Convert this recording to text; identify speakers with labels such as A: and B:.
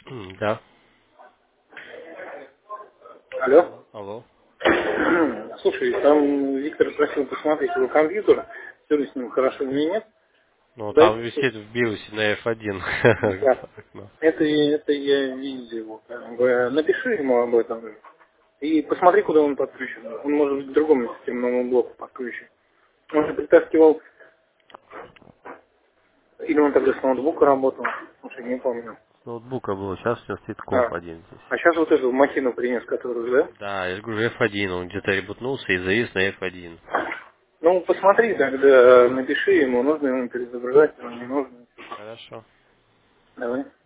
A: Да.
B: Алло.
A: Алло.
B: Слушай, там Виктор просил посмотреть его компьютер, все ли с ним хорошо или нет.
A: Ну,
B: Дай,
A: там висит в биосе на
B: да.
A: F1. Окно.
B: Это я видел. Как бы. Напиши ему об этом. И посмотри, куда он подключен. Он может быть к другому системному блоку подключен. Он же притаскивал, или он тогда с ноутбука работал, уже не помню.
A: С ноутбука было, сейчас все стоит комп
B: А,
A: один здесь.
B: а сейчас вот эту махину принес, которую, да?
A: Да, я же говорю F1, он где-то ребутнулся и завис на F1.
B: Ну, посмотри тогда, напиши ему, нужно ему перезагружать, или не нужно.
A: Хорошо.
B: Давай.